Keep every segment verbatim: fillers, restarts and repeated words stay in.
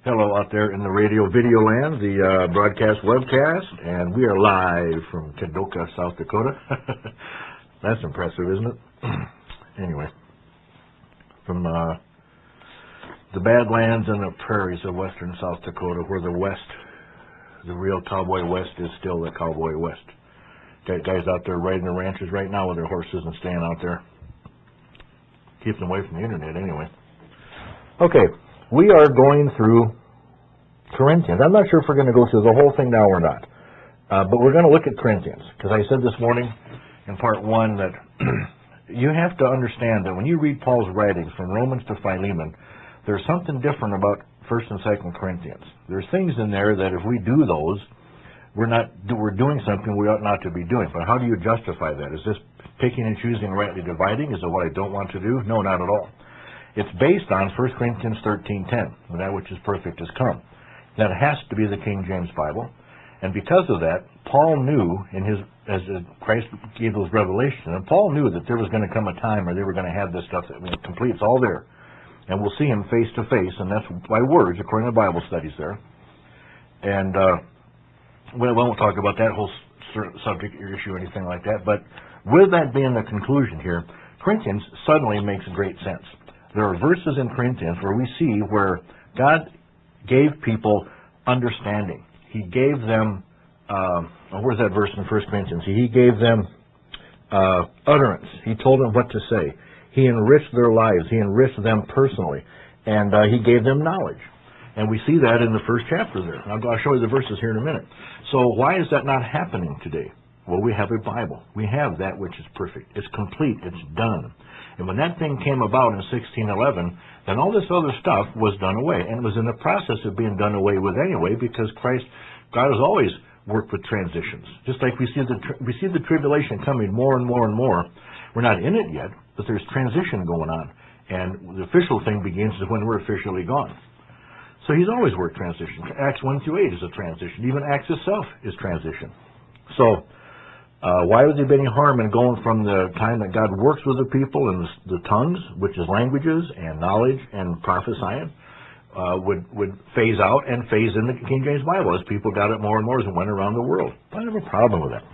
Hello out there in the radio video land, the uh, broadcast webcast, and we are live from Kadoka, South Dakota. That's impressive, isn't it? Anyway, from uh, the Badlands and the prairies of western South Dakota, where the West, the real Cowboy West, is still the Cowboy West. Got guys out there riding the ranches right now with their horses and staying out there. Keep them away from the internet, anyway. Okay, we are going through Corinthians. I'm not sure if we're going to go through the whole thing now or not, uh, but we're going to look at Corinthians, because I said this morning in part one that you have to understand that when you read Paul's writings from Romans to Philemon, there's something different about First and Second Corinthians. There's things in there that if we do those, we're not we're doing something we ought not to be doing. But how do you justify that? Is this picking and choosing, rightly dividing? Is it what I don't want to do? No, not at all. It's based on First Corinthians thirteen ten, that which is perfect has come. That has to be the King James Bible, and because of that, Paul knew in his as Christ gave those revelations, and Paul knew that there was going to come a time where they were going to have this stuff that, I mean, complete. It's all there, and we'll see him face to face, and that's by words according to Bible studies there. And uh, we won't talk about that whole subject or issue or anything like that. But with that being the conclusion here, Corinthians suddenly makes great sense. There are verses in Corinthians where we see where God gave people understanding. He gave them, uh, where's that verse in First Corinthians? He gave them uh, utterance. He told them what to say. He enriched their lives. He enriched them personally. And uh, he gave them knowledge. And we see that in the first chapter there. I'll, I'll show you the verses here in a minute. So why is that not happening today? Well, we have a Bible. We have that which is perfect. It's complete. It's done. And when that thing came about in sixteen eleven, then all this other stuff was done away. And it was in the process of being done away with anyway, because Christ, God has always worked with transitions. Just like we see the we see the tribulation coming more and more and more. We're not in it yet, but there's transition going on. And the official thing begins when we're officially gone. So he's always worked transition. Acts one through eight is a transition. Even Acts itself is transition. So Uh, why would there be any harm in going from the time that God works with the people and the, the tongues, which is languages and knowledge and prophesying, uh, would would phase out and phase in the King James Bible as people got it more and more as it went around the world? I don't have a problem with that.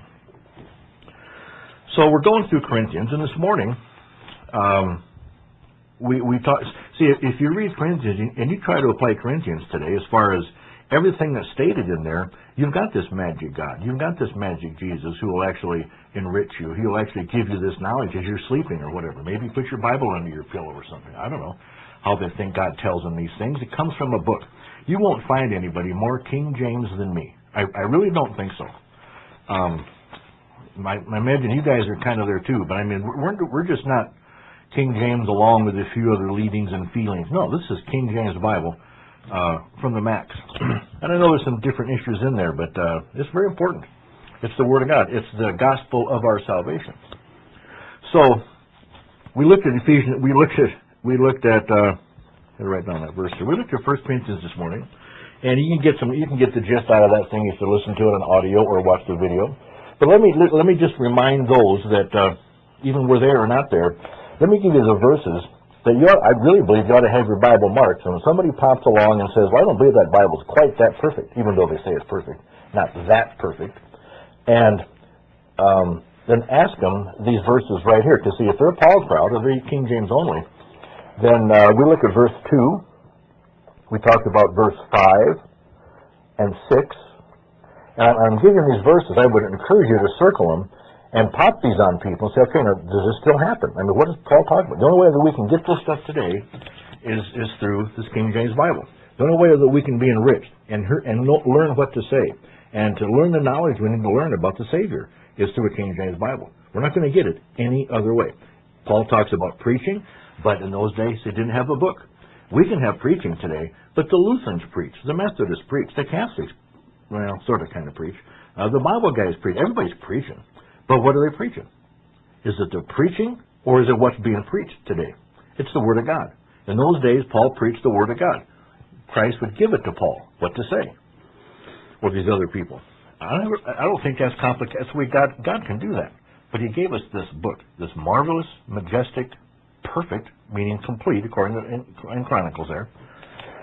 So we're going through Corinthians, and this morning um, we we talk. See, if you read Corinthians and you try to apply Corinthians today, as far as everything that's stated in there, you've got this magic God. You've got this magic Jesus who will actually enrich you. He will actually give you this knowledge as you're sleeping or whatever. Maybe put your Bible under your pillow or something. I don't know how they think God tells them these things. It comes from a book. You won't find anybody more King James than me. I, I really don't think so. Um, I, I imagine you guys are kind of there too, but I mean, we're, we're just not King James along with a few other leadings and feelings. No, this is King James Bible. Uh, from the Max. And I know there's some different issues in there, but uh, it's very important. It's the Word of God. It's the gospel of our salvation. So we looked at Ephesians. We looked at we looked at. Uh, I'll write down that verse here. We looked at First Corinthians this morning, and you can get some. You can get the gist out of that thing if you listen to it on audio or watch the video. But let me let, let me just remind those that uh, even were there or not there. Let me give you the verses that you ought, I really believe you ought to have your Bible marked. And when somebody pops along and says, well, I don't believe that Bible's quite that perfect, even though they say it's perfect, not that perfect, and um, then ask them these verses right here to see if they're Paul's crowd or they're King James only. Then uh, we look at verse two. We talked about verse five and six. And I'm giving these verses. I would encourage you to circle them and pop these on people and say, okay, now, does this still happen? I mean, what is Paul talking about? The only way that we can get this stuff today is is through this King James Bible. The only way that we can be enriched and hear, and know, learn what to say and to learn the knowledge we need to learn about the Savior is through a King James Bible. We're not going to get it any other way. Paul talks about preaching, but in those days they didn't have a book. We can have preaching today, but the Lutherans preach, the Methodists preach, the Catholics, well, sort of kind of preach. Uh, the Bible guys preach. Everybody's preaching. But what are they preaching? Is it the preaching, or is it what's being preached today? It's the Word of God. In those days, Paul preached the Word of God. Christ would give it to Paul, what to say, or these other people. I don't, I don't think that's complicated. That's the way God, God can do that. But He gave us this book, this marvelous, majestic, perfect, meaning complete, according to in, in Chronicles there,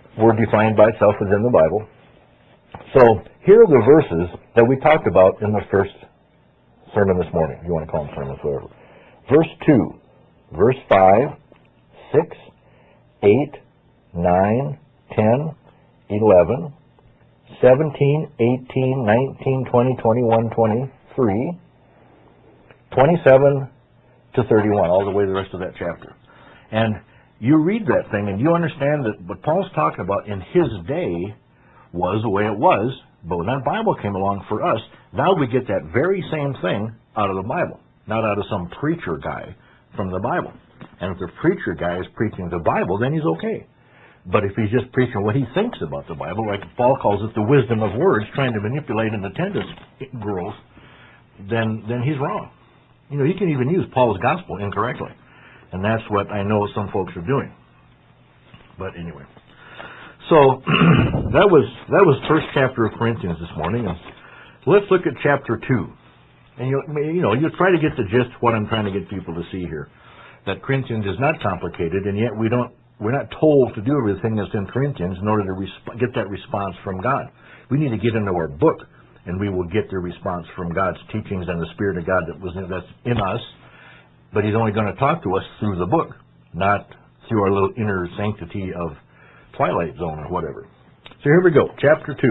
word defined by itself within the Bible. So here are the verses that we talked about in the first sermon this morning, if you want to call them sermons, whatever. Verse two, verse five, six, eight, nine, ten, eleven, seventeen, eighteen, nineteen, twenty, twenty-one, twenty-three, twenty-seven to thirty-one, all the way to the rest of that chapter. And you read that thing and you understand that what Paul's talking about in his day was the way it was, but when that Bible came along for us, now we get that very same thing out of the Bible, not out of some preacher guy from the Bible. And if the preacher guy is preaching the Bible, then he's okay. But if he's just preaching what he thinks about the Bible, like Paul calls it the wisdom of words, trying to manipulate an attendance growth, then then he's wrong. You know, he can even use Paul's gospel incorrectly. And that's what I know some folks are doing. But anyway. So that was that was first chapter of Corinthians this morning. And let's look at chapter two. And you you know, you try to get the gist of what I'm trying to get people to see here. That Corinthians is not complicated, and yet we don't we're not told to do everything that's in Corinthians in order to resp- get that response from God. We need to get into our book, and we will get the response from God's teachings and the Spirit of God that was in, that's in us. But He's only going to talk to us through the book, not through our little inner sanctity of Twilight Zone or whatever. So here we go, chapter two.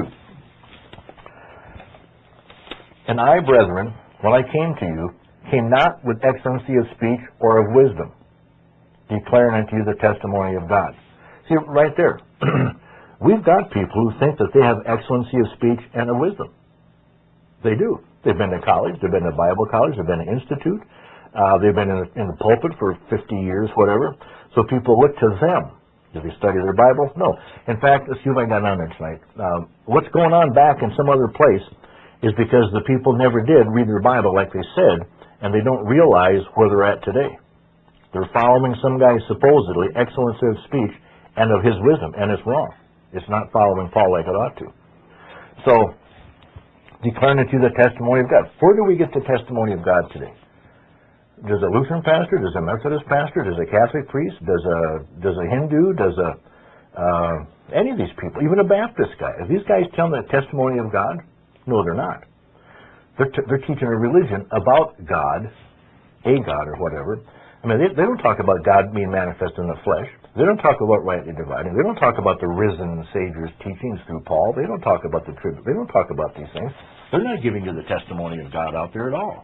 And I, brethren, when I came to you, came not with excellency of speech or of wisdom, declaring unto you the testimony of God. See, right there, we've got people who think that they have excellency of speech and of wisdom. They do. They've been to college, they've been to Bible college, they've been to institute, uh, they've been in, in the pulpit for fifty years, whatever. So people look to them. Do they study their Bible? No. In fact, let's see if I got on there tonight. Uh, what's going on back in some other place is because the people never did read their Bible like they said, and they don't realize where they're at today. They're following some guy supposedly excellency of speech and of his wisdom, and it's wrong. It's not following Paul like it ought to. So, declaring to you the testimony of God. Where do we get the testimony of God today? Does a Lutheran pastor, does a Methodist pastor, does a Catholic priest, does a does a Hindu, does a uh, any of these people, even a Baptist guy, are these guys telling the testimony of God? No, they're not. They're, t- they're teaching a religion about God, a God or whatever. I mean, they, they don't talk about God being manifest in the flesh. They don't talk about rightly dividing. They don't talk about the risen Savior's teachings through Paul. They don't talk about the trib. They don't talk about these things. They're not giving you the testimony of God out there at all.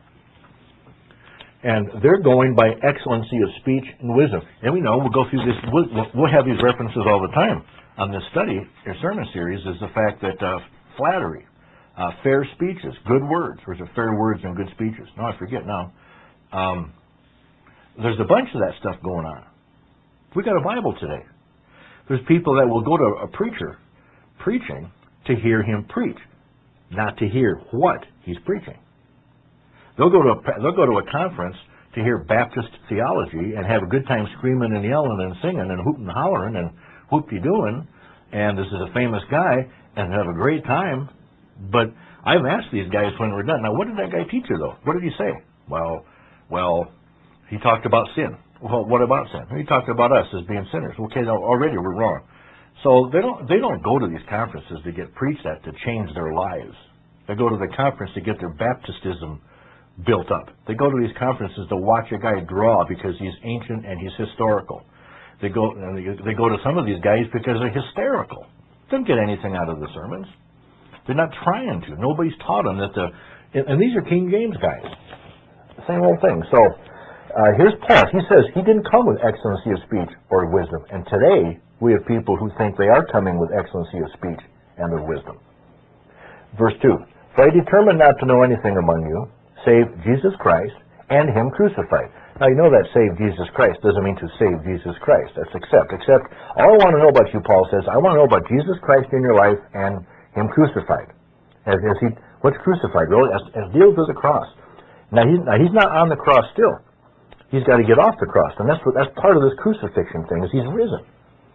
And they're going by excellency of speech and wisdom. And we know, we'll go through this, we'll, we'll have these references all the time on this study, or sermon series, is the fact that uh, flattery, uh, fair speeches, good words, or is it fair words and good speeches? No, I forget now. Um, there's a bunch of that stuff going on. We got a Bible today. There's people that will go to a preacher preaching to hear him preach, not to hear what he's preaching. They'll go to a, they'll go to a conference to hear Baptist theology and have a good time screaming and yelling and singing and hooting and hollering and whoop-de-doing, and this is a famous guy, and have a great time. But I've asked these guys when we're done, now what did that guy teach you though? What did he say? Well, well, he talked about sin. Well, what about sin? He talked about us as being sinners. Okay, now already we're wrong. So they don't they don't go to these conferences to get preached at to change their lives. They go to the conference to get their Baptistism built up. They go to these conferences to watch a guy draw because he's ancient and he's historical. They go and they, they go to some of these guys because they're hysterical. They don't get anything out of the sermons. They're not trying to. Nobody's taught them that the and, and these are King James guys. Same old thing. So uh, here's Paul. He says he didn't come with excellency of speech or wisdom. And today we have people who think they are coming with excellency of speech and of wisdom. Verse two. For I determined not to know anything among you save Jesus Christ and Him crucified. Now you know that save Jesus Christ doesn't mean to save Jesus Christ. That's accept. Except all I want to know about you, Paul says, I want to know about Jesus Christ in your life and Him crucified. As, as he, what's crucified? Really, as, as deals with the cross. Now he's, now he's not on the cross still. He's got to get off the cross, and that's what, that's part of this crucifixion thing. Is he's risen.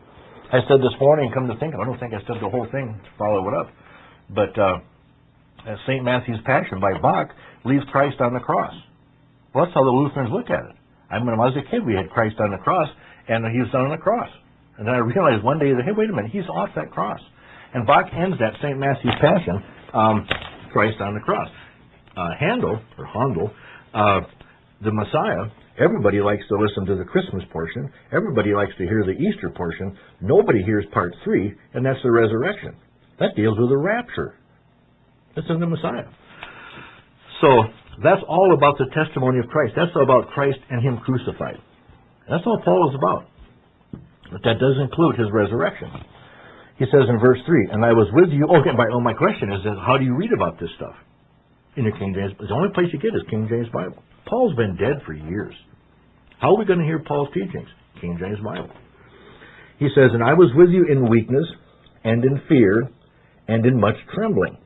I said this morning, come to think of it, I don't think I said the whole thing to follow it up, but uh, Saint Matthew's Passion by Bach leaves Christ on the cross. Well, that's how the Lutherans look at it. I mean, when I was a kid, we had Christ on the cross, and he was on the cross. And then I realized one day that, hey, wait a minute, he's off that cross. And Bach ends that Saint Matthew's Passion, um, Christ on the cross. Uh, Handel, or Handel, uh, the Messiah, everybody likes to listen to the Christmas portion. Everybody likes to hear the Easter portion. Nobody hears part three, and that's the resurrection. That deals with the rapture. That's in the Messiah. So that's all about the testimony of Christ. That's all about Christ and Him crucified. That's all Paul is about. But that does include His resurrection. He says in verse three, and I was with you. Okay, my, oh, my question is, is, how do you read about this stuff? In your King James, the only place you get is King James Bible. Paul's been dead for years. How are we going to hear Paul's teachings? King James Bible. He says, and I was with you in weakness and in fear and in much trembling.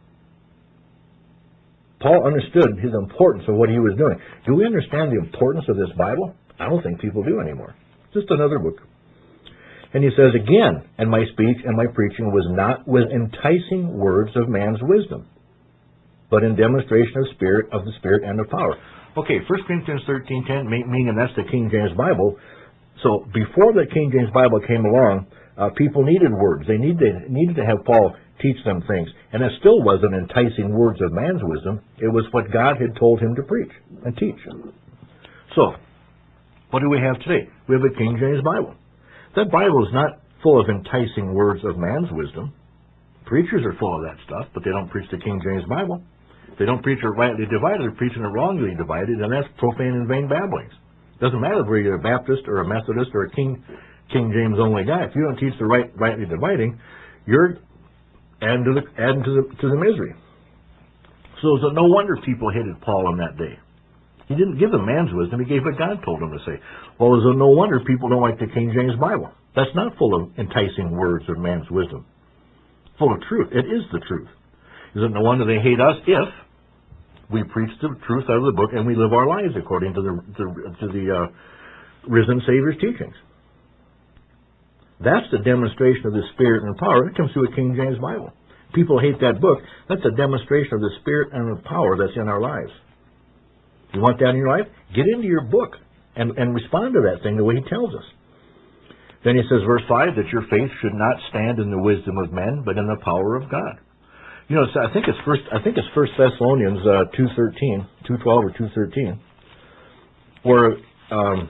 Paul understood his importance of what he was doing. Do we understand the importance of this Bible? I don't think people do anymore. Just another book. And he says again, and my speech and my preaching was not with enticing words of man's wisdom, but in demonstration of spirit, of the Spirit and of power. Okay, First Corinthians thirteen ten, meaning that's the King James Bible. So before the King James Bible came along, uh, people needed words. They needed, needed to have Paul teach them things. And it still wasn't enticing words of man's wisdom. It was what God had told him to preach and teach. So, what do we have today? We have a King James Bible. That Bible is not full of enticing words of man's wisdom. Preachers are full of that stuff, but they don't preach the King James Bible. If they don't preach it rightly divided, they're preaching it wrongly divided, and that's profane and vain babblings. Doesn't matter whether you're a Baptist or a Methodist or a King King James only guy. If you don't teach the right rightly dividing, you're adding to the adding to the to the misery. So it's no wonder people hated Paul on that day. He didn't give them man's wisdom, he gave what God told him to say. Well, it's no wonder people don't like the King James Bible. That's not full of enticing words of man's wisdom. Full of truth. It is the truth. Is it no wonder they hate us if we preach the truth out of the book and we live our lives according to the to, to the uh, risen Savior's teachings? That's the demonstration of the Spirit and power. It comes through a King James Bible. People hate that book. That's a demonstration of the Spirit and the power that's in our lives. You want that in your life? Get into your book and, and respond to that thing the way He tells us. Then he says, verse five, that your faith should not stand in the wisdom of men, but in the power of God. You know, I think it's first. I think it's First Thessalonians uh, two thirteen, two twelve or two thirteen, where um,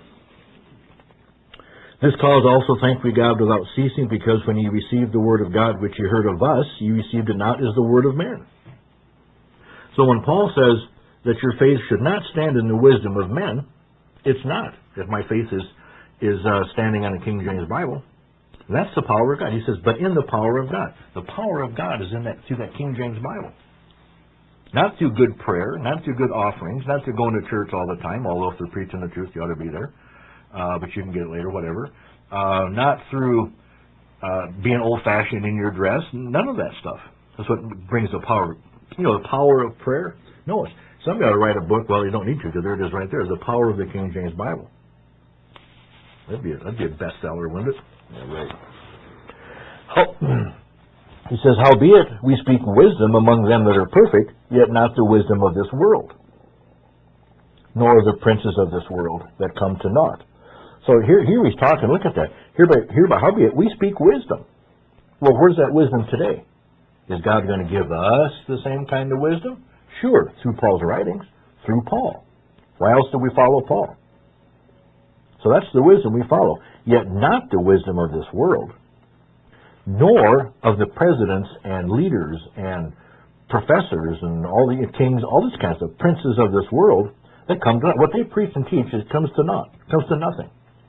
this cause also thank we God without ceasing, because when ye received the word of God which ye heard of us, ye received it not as the word of men. So when Paul says that your faith should not stand in the wisdom of men, it's not. If my faith is is uh, standing on the King James Bible, that's the power of God. He says, but in the power of God. The power of God is in that through that King James Bible. Not through good prayer, not through good offerings, not through going to church all the time, although if they're preaching the truth, you ought to be there. Uh, but you can get it later, whatever. Uh, not through uh, being old-fashioned in your dress. None of that stuff. That's what brings the power. You know, the power of prayer. No, somebody ought to write a book. Well, you don't need to, because there it is right there. The power of the King James Bible. That'd be a, that'd be a bestseller, wouldn't it? Yeah, right. Oh, he says, howbeit we speak wisdom among them that are perfect, yet not the wisdom of this world, nor of the princes of this world that come to naught. So here, here he's talking, look at that. Hereby, hereby, howbeit we speak wisdom. Well, where's that wisdom today? Is God going to give us the same kind of wisdom? Sure, through Paul's writings, through Paul. Why else do we follow Paul? So that's the wisdom we follow. Yet not the wisdom of this world, nor of the presidents and leaders and professors and all the kings, all this kind of stuff, princes of this world that come to, what they preach and teach, it comes to naught, comes to nothing.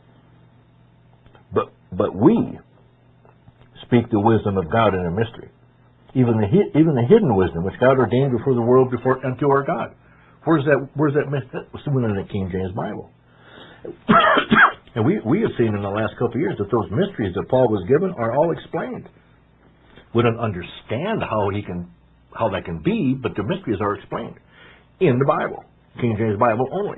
But but we speak the wisdom of God in a mystery, even the even the hidden wisdom which God ordained before the world, before unto our God. Where's that? Where's that mystery? It's in the King James Bible. And we, we have seen in the last couple of years that those mysteries that Paul was given are all explained. We don't understand how he can, how that can be, but the mysteries are explained in the Bible, King James Bible only.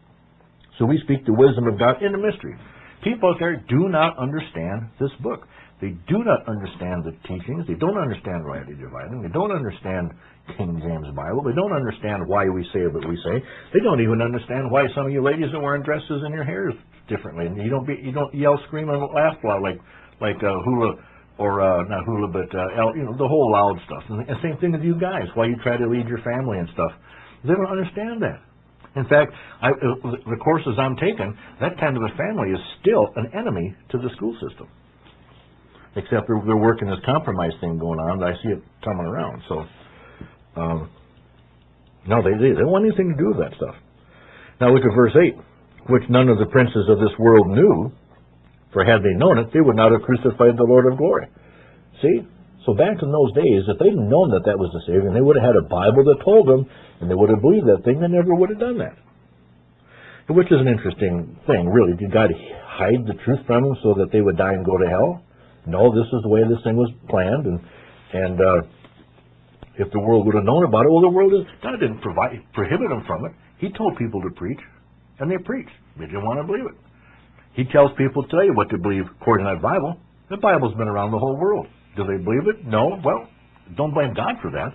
So we speak the wisdom of God in the mystery. People out there do not understand this book. They do not understand the teachings. They don't understand rightly dividing. They don't understand King James Bible. They don't understand why we say what we say. They don't even understand why some of you ladies are wearing dresses and your hair is differently. And you don't be, you don't yell, scream, and laugh loud like like uh, hula or uh, not hula, but uh, el, you know, the whole loud stuff. And the same thing with you guys. Why you try to lead your family and stuff. They don't understand that. In fact, I, uh, the courses I'm taking, that kind of a family is still an enemy to the school system. Except they're, they're working this compromise thing going on. I see it coming around. So, um, no, they, they, they don't want anything to do with that stuff. Now look at verse eight. Which none of the princes of this world knew, for had they known it, they would not have crucified the Lord of glory. See? So back in those days, if they'd known that that was the Savior, and they would have had a Bible that told them, and they would have believed that thing, they never would have done that. Which is an interesting thing, really. Did God hide the truth from them so that they would die and go to hell? No, this is the way this thing was planned, and and uh, if the world would have known about it, well, the world is, God didn't provide, prohibit them from it. He told people to preach, and they preached. They didn't want to believe it. He tells people today what to believe according to that Bible. The Bible's been around the whole world. Do they believe it? No. Well, don't blame God for that.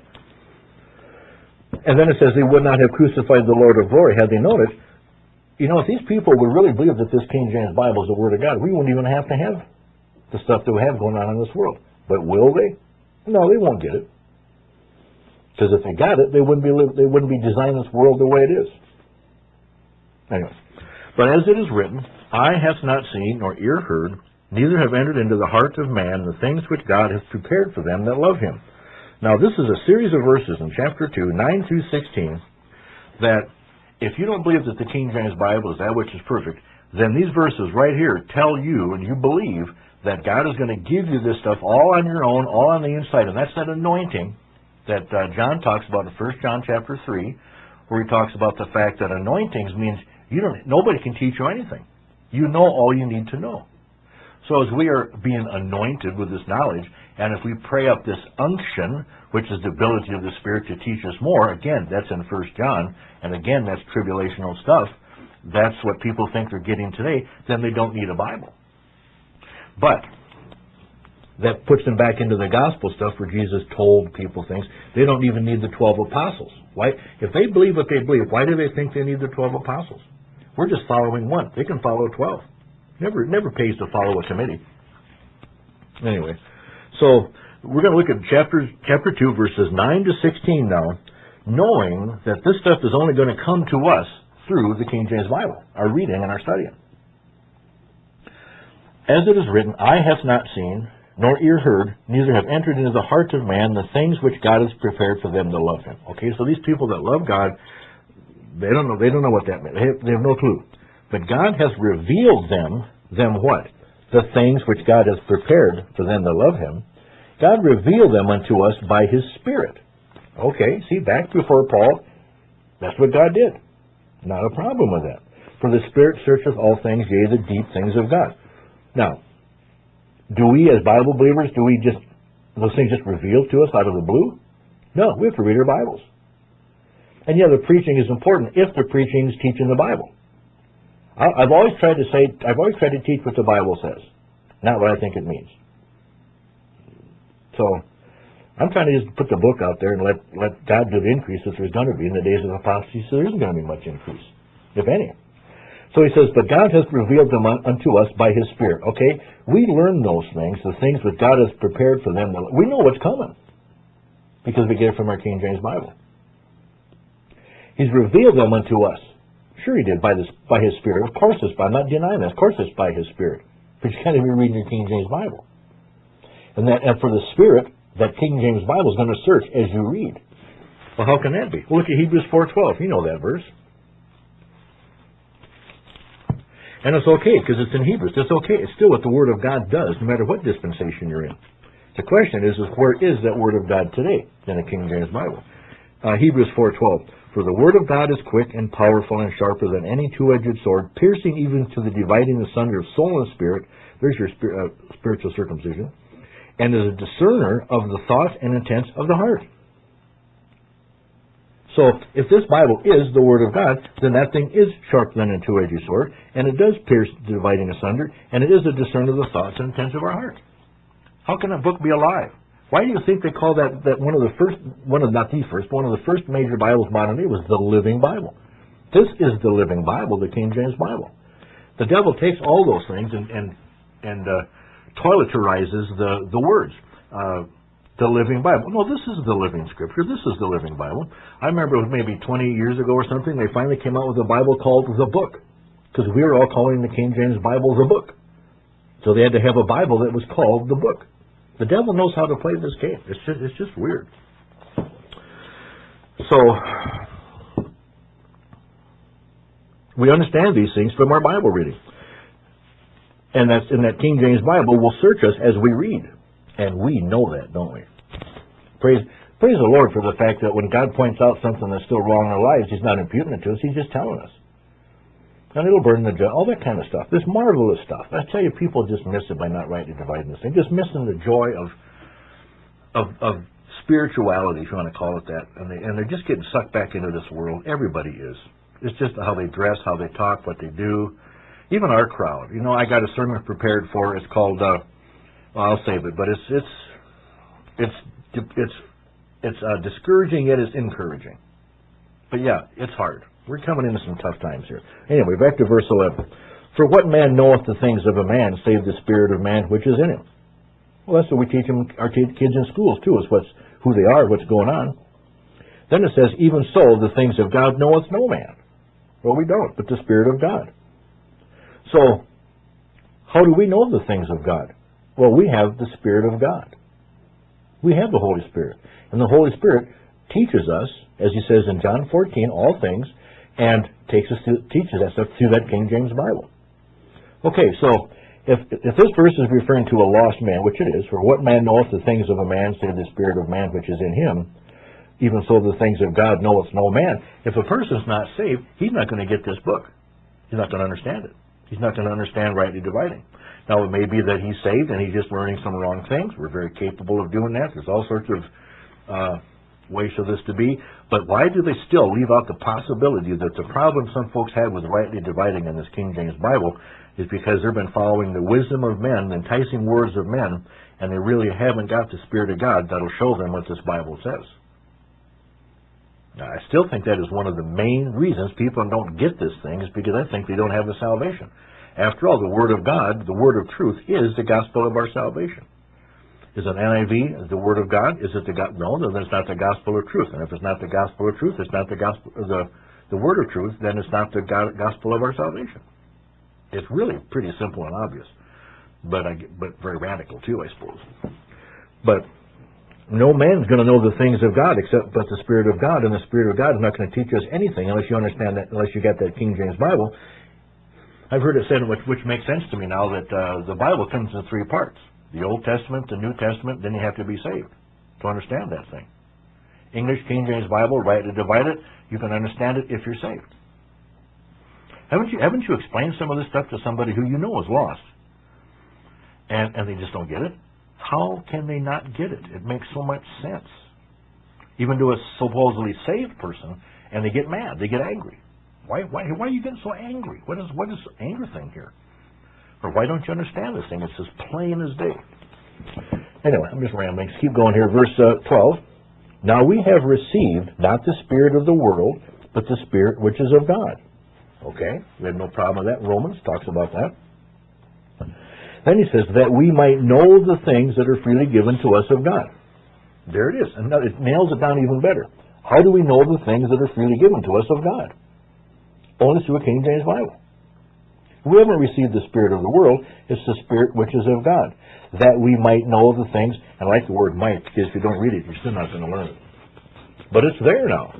And then it says they would not have crucified the Lord of glory had they known it. You know, if these people would really believe that this King James Bible is the Word of God, we wouldn't even have to have the stuff that we have going on in this world. But will they? No, they won't get it. Because if they got it, they wouldn't be they wouldn't be designing this world the way it is. Anyway, but as it is written, eye hath not seen, nor ear heard, neither have entered into the heart of man the things which God hath prepared for them that love him. Now this is a series of verses in chapter two, nine through sixteen, that if you don't believe that the King James Bible is that which is perfect, then these verses right here tell you, and you believe, that God is going to give you this stuff all on your own, all on the inside. And that's that anointing that uh, John talks about in First John chapter three, where he talks about the fact that anointings means you don't, nobody can teach you anything. You know all you need to know. So as we are being anointed with this knowledge, and if we pray up this unction, which is the ability of the Spirit to teach us more, again, that's in First John, and again, that's tribulational stuff, that's what people think they're getting today, then they don't need a Bible. But that puts them back into the gospel stuff where Jesus told people things. They don't even need the twelve apostles. Why? If they believe what they believe, why do they think they need the twelve apostles? We're just following one. They can follow twelve. Never, never pays to follow a committee. Anyway, so we're going to look at chapter, chapter two, verses nine to sixteen now, knowing that this stuff is only going to come to us through the King James Bible, our reading and our studying. As it is written, eye hath not seen, nor ear heard, neither have entered into the heart of man the things which God has prepared for them that love him. Okay, so these people that love God, they don't know, they don't know what that means. They have, they have no clue. But God has revealed them, them what? The things which God has prepared for them that love him. God revealed them unto us by his Spirit. Okay, see, back before Paul, that's what God did. Not a problem with that. For the Spirit searcheth all things, yea, the deep things of God. Now, do we as Bible believers, do we just, those things just revealed to us out of the blue? No, we have to read our Bibles. And yeah, the preaching is important if the preaching is teaching the Bible. I've always tried to say, I've always tried to teach what the Bible says, not what I think it means. So, I'm trying to just put the book out there and let, let God do the increase if there's going to be. In the days of apostasy, so there isn't going to be much increase, if any. So he says, but God has revealed them unto us by his Spirit. Okay, we learn those things, the things that God has prepared for them. We know what's coming because we get it from our King James Bible. He's revealed them unto us. Sure he did, by, this, by his Spirit. Of course it's by, I'm not denying that. Of course it's by his Spirit. But you can't even read your King James Bible. And, that, and for the Spirit, that King James Bible is going to search as you read. Well, how can that be? Well, look at Hebrews four twelve. You know that verse. And it's okay, because it's in Hebrews. It's okay. It's still what the Word of God does, no matter what dispensation you're in. The question is, is where is that Word of God today in the King James Bible? Uh, Hebrews four twelve. For the Word of God is quick and powerful and sharper than any two-edged sword, piercing even to the dividing asunder of soul and spirit. There's your spir uh, spiritual circumcision. And is a discerner of the thoughts and intents of the heart. So, if this Bible is the Word of God, then that thing is sharper than a two-edged sword, and it does pierce, dividing asunder, and it is a discerner of the thoughts and intents of our heart. How can a book be alive? Why do you think they call that, that one of the first, one of not the first, one of the first major Bibles modern day was the Living Bible? This is the Living Bible, the King James Bible. The devil takes all those things and and, and uh, toileterizes the, the words. Uh, the Living Bible. No, this is the Living Scripture. This is the Living Bible. I remember it was maybe twenty years ago or something, they finally came out with a Bible called the Book, because we were all calling the King James Bible the Book. So they had to have a Bible that was called the Book. The devil knows how to play this game. It's just, it's just weird. So, we understand these things from our Bible reading. And that's in that King James Bible will search us as we read. And we know that, don't we? Praise, praise the Lord for the fact that when God points out something that's still wrong in our lives, He's not imputing it to us, He's just telling us. And it'll burn the judge, all that kind of stuff. This marvelous stuff. I tell you, people just miss it by not rightly dividing this thing. Just missing the joy of of, of spirituality, if you want to call it that. And, they, and they're just getting sucked back into this world. Everybody is. It's just how they dress, how they talk, what they do. Even our crowd. You know, I got a sermon prepared for. It's called. Uh, well, I'll save it, but it's it's it's it's it's uh, discouraging yet it's encouraging. But yeah, it's hard. We're coming into some tough times here. Anyway, back to verse eleven. For what man knoweth the things of a man, save the spirit of man which is in him? Well, that's what we teach them, our kids in schools too. Is what's who they are, what's going on. Then it says, even so, the things of God knoweth no man. Well, we don't, but the Spirit of God. So, how do we know the things of God? Well, we have the Spirit of God. We have the Holy Spirit. And the Holy Spirit teaches us, as he says in John fourteen, all things, and takes us to, teaches us through that King James Bible. Okay, so if, if this verse is referring to a lost man, which it is, for what man knoweth the things of a man, save the Spirit of man which is in him, even so the things of God knoweth no man. If a person's not saved, he's not going to get this book. He's not going to understand it. He's not going to understand rightly dividing. Now, it may be that he's saved and he's just learning some wrong things. We're very capable of doing that. There's all sorts of uh, ways for this to be. But why do they still leave out the possibility that the problem some folks had with rightly dividing in this King James Bible is because they've been following the wisdom of men, the enticing words of men, and they really haven't got the Spirit of God that'll show them what this Bible says. Now, I still think that is one of the main reasons people don't get this thing, is because I think they don't have the salvation. After all, the Word of God, the Word of truth, is the gospel of our salvation. Is an N I V the Word of God? Is it the God? No, then it's not the gospel of truth. And if it's not the gospel of truth, it's not the gospel, the the Word of truth. Then it's not the God, gospel of our salvation. It's really pretty simple and obvious, but I, but very radical too, I suppose. But no man's going to know the things of God except but the Spirit of God, and the Spirit of God is not going to teach us anything unless you understand that, unless you got that King James Bible. I've heard it said, which, which makes sense to me now, that uh, the Bible comes in three parts. The Old Testament, the New Testament, then you have to be saved to understand that thing. English King James Bible, rightly divide it, you can understand it if you're saved. Haven't you, haven't you explained some of this stuff to somebody who you know is lost, and, and they just don't get it? How can they not get it? It makes so much sense. Even to a supposedly saved person, and they get mad, they get angry. Why, why, why are you getting so angry? What is, what is the anger thing here? Or why don't you understand this thing? It's as plain as day. Anyway, I'm just rambling. Let's keep going here. Verse uh, twelve. Now we have received not the spirit of the world, but the Spirit which is of God. Okay, we have no problem with that. Romans talks about that. Then he says, that we might know the things that are freely given to us of God. There it is. And it nails it down even better. How do we know the things that are freely given to us of God? Only through a King James Bible. We haven't received the spirit of the world. It's the Spirit which is of God. That we might know the things. And I like the word might, because if you don't read it, you're still not going to learn it. But it's there now.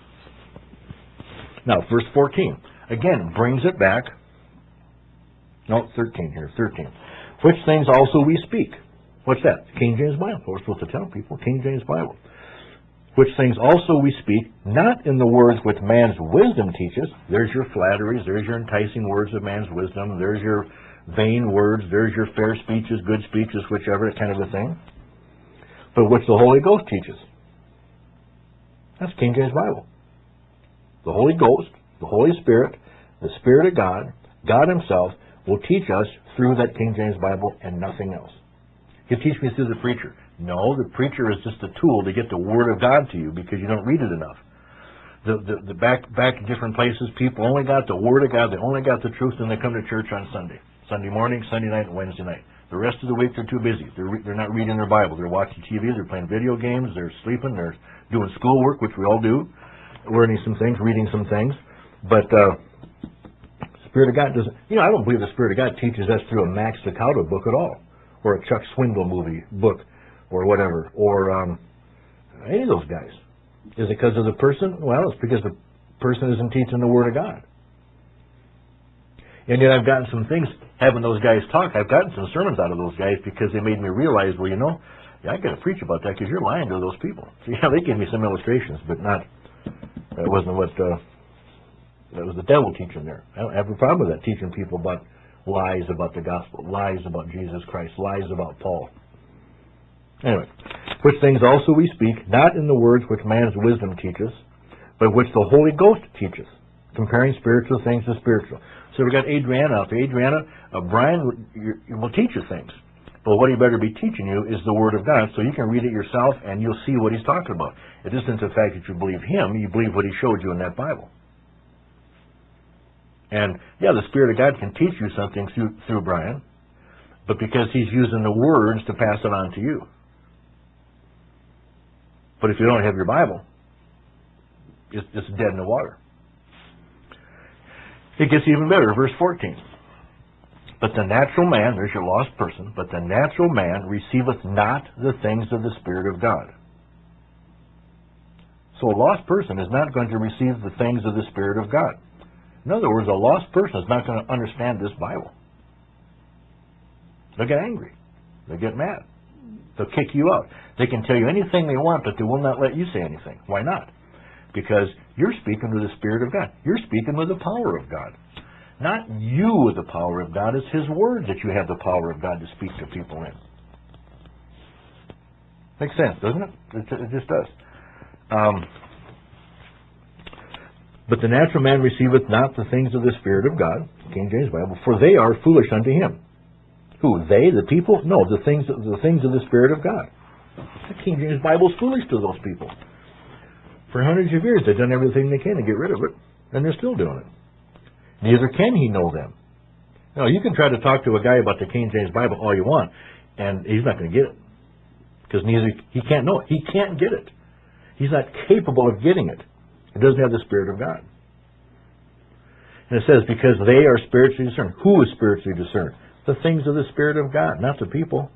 Now, verse fourteen. Again, brings it back. No, thirteen here. thirteen. Which things also we speak. What's that? King James Bible. We're supposed to tell people. King James Bible. Which things also we speak, not in the words which man's wisdom teaches. There's your flatteries. There's your enticing words of man's wisdom. There's your vain words. There's your fair speeches, good speeches, whichever kind of a thing. But which the Holy Ghost teaches. That's King James Bible. The Holy Ghost, the Holy Spirit, the Spirit of God, God Himself, will teach us through that King James Bible and nothing else. He'll teach me through the preacher. No, the preacher is just a tool to get the Word of God to you because you don't read it enough. The, the, the back back in different places, people only got the Word of God. They only got the truth, and they come to church on Sunday. Sunday morning, Sunday night, and Wednesday night. The rest of the week, they're too busy. They're, re they're not reading their Bible. They're watching T V. They're playing video games. They're sleeping. They're doing schoolwork, which we all do, learning some things, reading some things. But uh, the Spirit of God doesn't... You know, I don't believe the Spirit of God teaches us through a Max Lucado book at all, or a Chuck Swindoll movie book, or whatever, or um, any of those guys. Is it because of the person? Well, it's because the person isn't teaching the Word of God. And yet I've gotten some things, having those guys talk, I've gotten some sermons out of those guys because they made me realize, well, you know, yeah, I got to preach about that because you're lying to those people. So, yeah, they gave me some illustrations, but not, that wasn't what, uh, that was the devil teaching there. I don't have a problem with that, teaching people about lies about the gospel, lies about Jesus Christ, lies about Paul. Anyway, which things also we speak, not in the words which man's wisdom teaches, but which the Holy Ghost teaches, comparing spiritual things to spiritual. So we got Adriana out there. Adriana, uh, Brian will teach you things. But what he better be teaching you is the Word of God, so you can read it yourself and you'll see what he's talking about. It isn't the fact that you believe him, you believe what he showed you in that Bible. And, yeah, the Spirit of God can teach you something through, through Brian, but because he's using the words to pass it on to you. But if you don't have your Bible, it's, it's dead in the water. It gets even better, verse fourteen. But the natural man, there's your lost person, but the natural man receiveth not the things of the Spirit of God. So a lost person is not going to receive the things of the Spirit of God. In other words, a lost person is not going to understand this Bible. They'll get angry. They'll get mad. They'll kick you out. They can tell you anything they want, but they will not let you say anything. Why not? Because you're speaking with the Spirit of God. You're speaking with the power of God. Not you with the power of God. It's His Word that you have the power of God to speak to people in. Makes sense, doesn't it? It, it just does. Um, but the natural man receiveth not the things of the Spirit of God, King James Bible, for they are foolish unto him. Who? They, the people? No, the things, the things of the Spirit of God. The King James Bible is foolish to those people. For hundreds of years, they've done everything they can to get rid of it, and they're still doing it. Neither can he know them. Now, you can try to talk to a guy about the King James Bible all you want, and he's not going to get it. Because neither he can't know it. He can't get it. He's not capable of getting it. He doesn't have the Spirit of God. And it says, because they are spiritually discerned. Who is spiritually discerned? The things of the Spirit of God, not the people.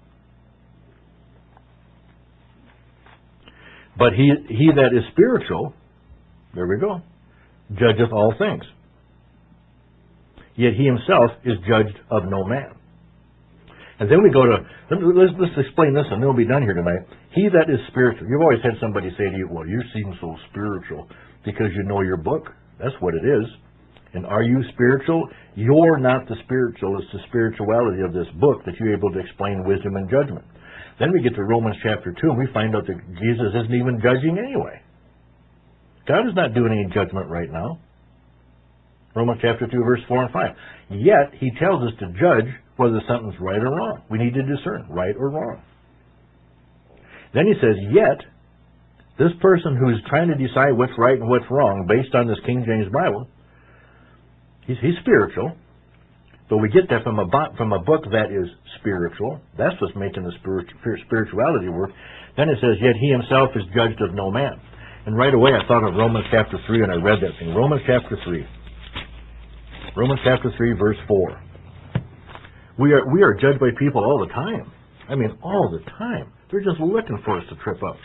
But he, he that is spiritual, there we go, judgeth all things. Yet he himself is judged of no man. And then we go to, let's, let's explain this and then we'll be done here tonight. He that is spiritual. You've always had somebody say to you, well, you seem so spiritual because you know your book. That's what it is. And are you spiritual? You're not the spiritual. It's the spirituality of this book that you're able to explain wisdom and judgment. Then we get to Romans chapter two and we find out that Jesus isn't even judging anyway. God is not doing any judgment right now. Romans chapter two, verse four and five. Yet, he tells us to judge whether something's right or wrong. We need to discern right or wrong. Then he says, yet, this person who's trying to decide what's right and what's wrong based on this King James Bible, he's, he's spiritual, but we get that from a, from a book that is spiritual. That's what's making the spirit, spirituality work. Then it says, yet he himself is judged of no man. And right away I thought of Romans chapter three and I read that thing. Romans chapter three. Romans chapter three, verse four. We are, we are judged by people all the time. I mean, all the time. They're just looking for us to trip up.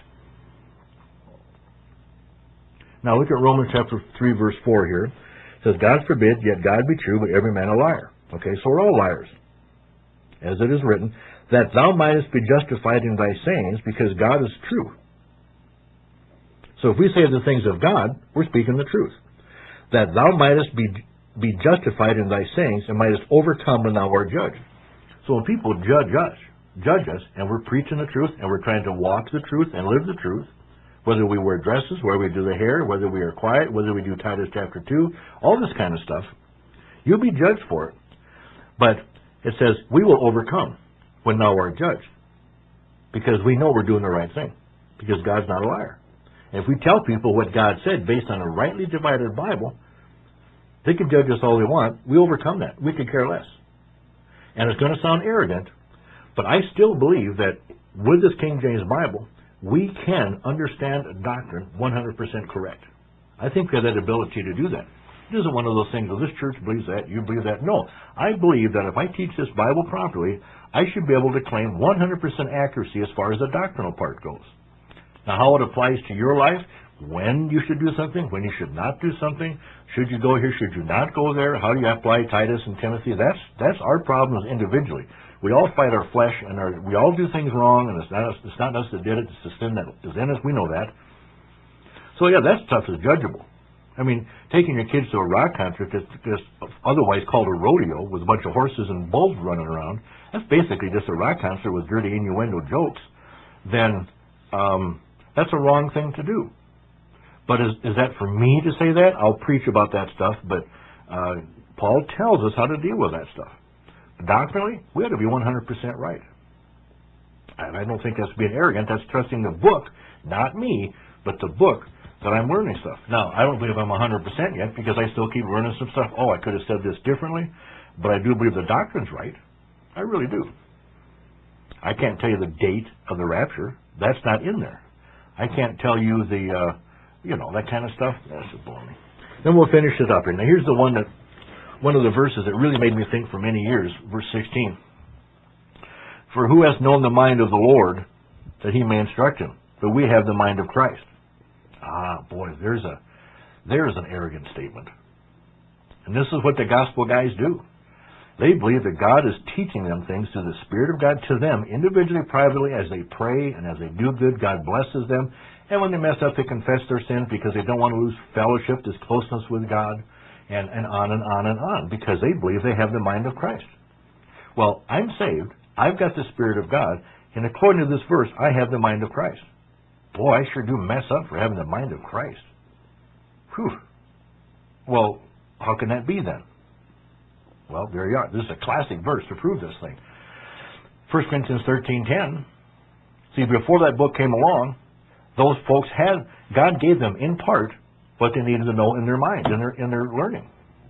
Now look at Romans chapter three, verse four here. It says, God forbid, yet God be true, but every man a liar. Okay, so we're all liars. As it is written, that thou mightest be justified in thy sayings, because God is true. So if we say the things of God, we're speaking the truth. That thou mightest be be justified in thy sayings, and mightest overcome when thou art judged. So when people judge us, judge us, and we're preaching the truth, and we're trying to walk the truth and live the truth, whether we wear dresses, whether we do the hair, whether we are quiet, whether we do Titus chapter two, all this kind of stuff, you'll be judged for it. But it says, we will overcome when thou art judged. because we know we're doing the right thing, because God's not a liar. And if we tell people what God said based on a rightly divided Bible, they can judge us all they want. We overcome that. We could care less. And it's going to sound arrogant, but I still believe that with this King James Bible, we can understand a doctrine one hundred percent correct. I think we have that ability to do that. It isn't one of those things, well, this church believes that, you believe that. No, I believe that if I teach this Bible properly, I should be able to claim one hundred percent accuracy as far as the doctrinal part goes. Now, how it applies to your life, when you should do something, when you should not do something, should you go here, should you not go there, how do you apply Titus and Timothy, that's that's our problems individually. We all fight our flesh, and our, we all do things wrong, and it's not, us, it's not us that did it, it's the sin that is in us, we know that. So yeah, that stuff is judgeable. I mean, taking your kids to a rock concert that's just otherwise called a rodeo with a bunch of horses and bulls running around, that's basically just a rock concert with dirty innuendo jokes, then um, that's a wrong thing to do. But is, is that for me to say that? I'll preach about that stuff, but uh, Paul tells us how to deal with that stuff. Doctrinally, we ought to be one hundred percent right. And I don't think that's being arrogant. That's trusting the book, not me, but the book that I'm learning stuff. Now, I don't believe I'm one hundred percent yet because I still keep learning some stuff. Oh, I could have said this differently, but I do believe the doctrine's right. I really do. I can't tell you the date of the rapture. That's not in there. I can't tell you the, uh, you know, that kind of stuff. That's just baloney. Then we'll finish it up here. Now, here's the one that, one of the verses that really made me think for many years, verse sixteen. For who has known the mind of the Lord that he may instruct him? But we have the mind of Christ. Ah, boy, there's a there's an arrogant statement. And this is what the gospel guys do. They believe that God is teaching them things through the Spirit of God to them, individually, privately, as they pray and as they do good, God blesses them. And when they mess up, they confess their sins because they don't want to lose fellowship, this closeness with God, and, and on and on and on, because they believe they have the mind of Christ. Well, I'm saved. I've got the Spirit of God, and according to this verse, I have the mind of Christ. Boy, I sure do mess up for having the mind of Christ. Whew. Well, how can that be then? Well, there you are. This is a classic verse to prove this thing. First Corinthians thirteen ten. See, before that book came along, those folks had, God gave them in part what they needed to know in their minds, in their, in their learning.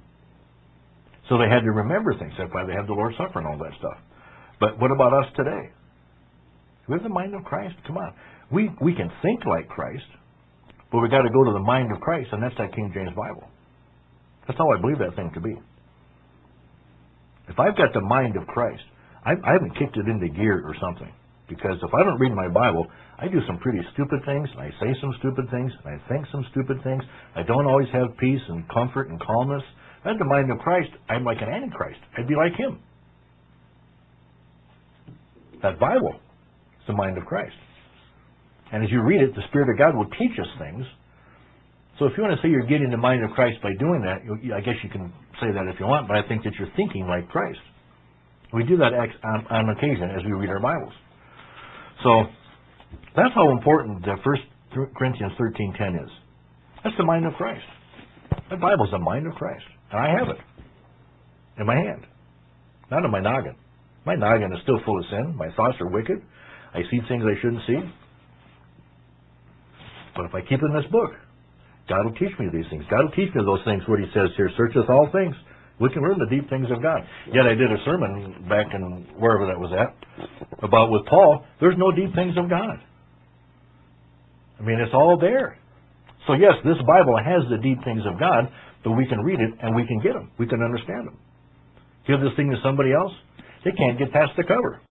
So they had to remember things. That's why they have the Lord's Supper and all that stuff. But what about us today? We have the mind of Christ. Come on. We, we can think like Christ, but we've got to go to the mind of Christ, and that's that King James Bible. That's how I believe that thing to be. If I've got the mind of Christ, I, I haven't kicked it into gear or something. Because if I don't read my Bible, I do some pretty stupid things, and I say some stupid things, and I think some stupid things. I don't always have peace and comfort and calmness. If I had the mind of Christ, I'm like an antichrist. I'd be like him. That Bible is the mind of Christ. And as you read it, the Spirit of God will teach us things. So if you want to say you're getting the mind of Christ by doing that, I guess you can say that if you want, but I think that you're thinking like Christ. We do that on, on occasion as we read our Bibles. So that's how important the First Corinthians thirteen ten is. That's the mind of Christ. The Bible's the mind of Christ. And I have it in my hand, not in my noggin. My noggin is still full of sin. My thoughts are wicked. I see things I shouldn't see. But if I keep in this book, God will teach me these things. God will teach me those things, what he says here, searcheth all things. We can learn the deep things of God. Yet I did a sermon back in wherever that was at, about with Paul, there's no deep things of God. I mean, it's all there. So yes, this Bible has the deep things of God, but we can read it and we can get them. We can understand them. Give this thing to somebody else, they can't get past the cover.